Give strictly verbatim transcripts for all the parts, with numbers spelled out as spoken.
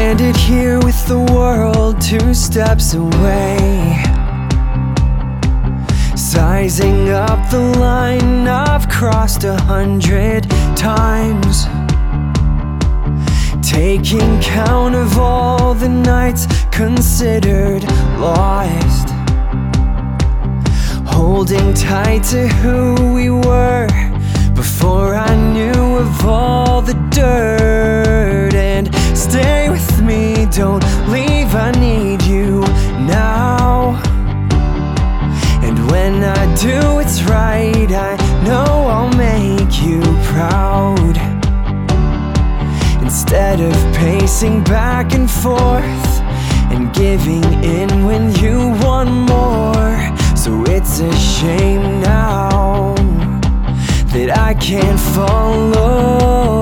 landed here with the world two steps away, sizing up the line I've crossed a hundred times, taking count of all the nights considered lost, holding tight to who we were before I knew of all the dirt. And stay with me, don't leave, I need you now. And when I do it's right, I know I'll make you proud. Instead of pacing back and forth and giving in when you want more. So it's a shame now that I can't follow.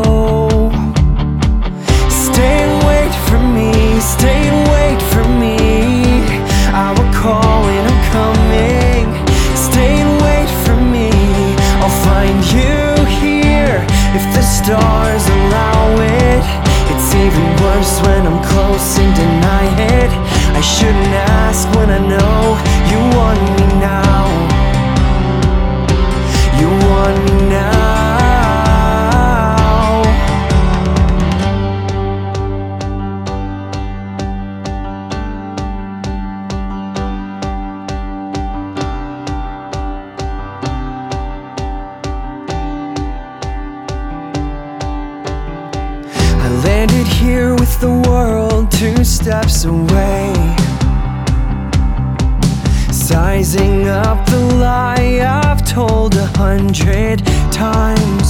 Stay and wait for me, stay and wait for me. I will call when I'm coming. Stay and wait for me, I'll find you here if the stars allow it. It's even worse when I'm close and deny it. I shouldn't ask when I know you want me now. You want me now. I landed here with the world two steps away, sizing up the lie I've told a hundred times.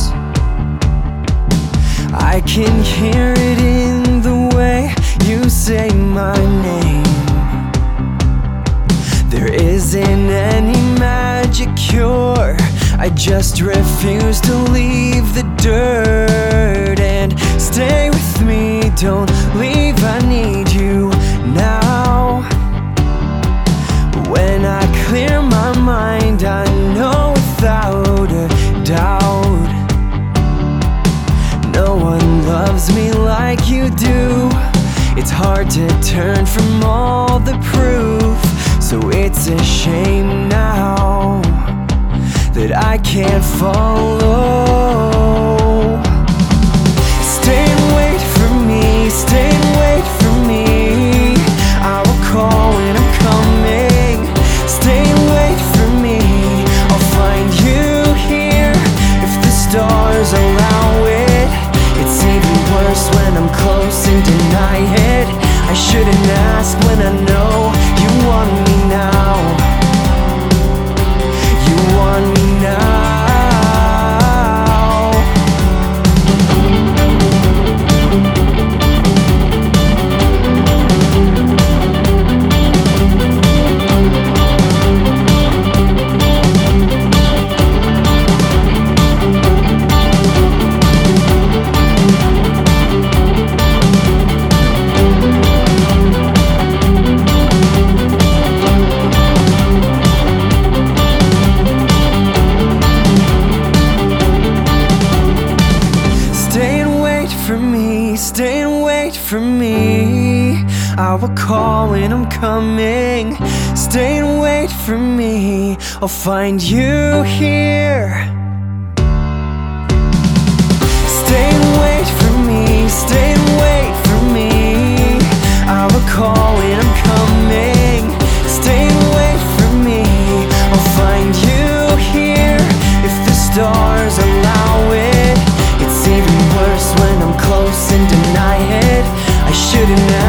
I can hear it in the way you say my name. There isn't any magic cure, I just refuse to leave the dirt. And stay with me, don't leave, I need you now. When I clear my mind, I know without a doubt no one loves me like you do. It's hard to turn from all the proof, so it's a shame now that I can't follow. Stay and wait for me, stay and wait for me. I will call when I'm coming. Stay and wait for me, I'll find you here if the stars allow it. It's even worse when I'm close and deny it. I shouldn't ask when I know you want me now. You want me now. Stay and wait for me, I will call when I'm coming. Stay and wait for me, I'll find you here. Stay and wait for me, stay and wait for me. I will call when I'm coming. Stay and wait for me, I'll find you here if the stars allow it. It's even worse when I'm close and deny it. I shouldn't